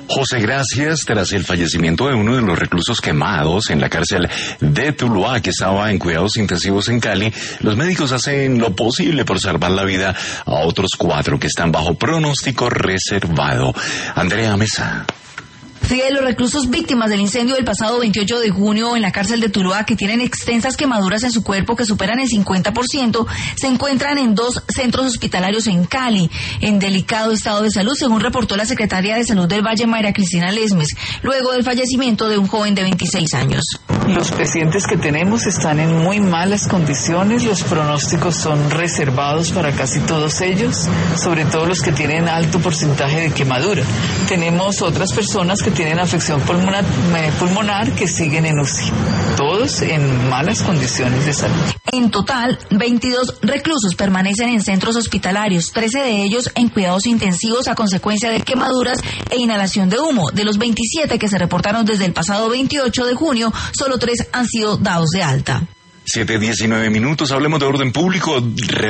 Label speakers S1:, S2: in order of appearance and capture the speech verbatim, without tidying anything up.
S1: José, gracias. Tras el fallecimiento de uno de los reclusos quemados en la cárcel de Tuluá, que estaba en cuidados intensivos en Cali, los médicos hacen lo posible por salvar la vida a otros cuatro que están bajo pronóstico reservado. Andrea Mesa.
S2: Fidel, los reclusos víctimas del incendio del pasado veintiocho de junio en la cárcel de Tuluá, que tienen extensas quemaduras en su cuerpo que superan el cincuenta por ciento, se encuentran en dos centros hospitalarios en Cali, en delicado estado de salud, según reportó la secretaria de Salud del Valle, Mayra Cristina Lesmes, luego del fallecimiento de un joven de veintiséis años.
S3: Los pacientes que tenemos están en muy malas condiciones, los pronósticos son reservados para casi todos ellos, sobre todo los que tienen alto porcentaje de quemadura. Tenemos otras personas que tienen afección pulmonar, pulmonar que siguen en U C I, todos en malas condiciones de salud.
S2: En total, veintidós reclusos permanecen en centros hospitalarios, trece de ellos en cuidados intensivos a consecuencia de quemaduras e inhalación de humo. De los veintisiete que se reportaron desde el pasado veintiocho de junio, solo tres han sido dados de alta.
S1: siete diecinueve minutos, hablemos de orden público.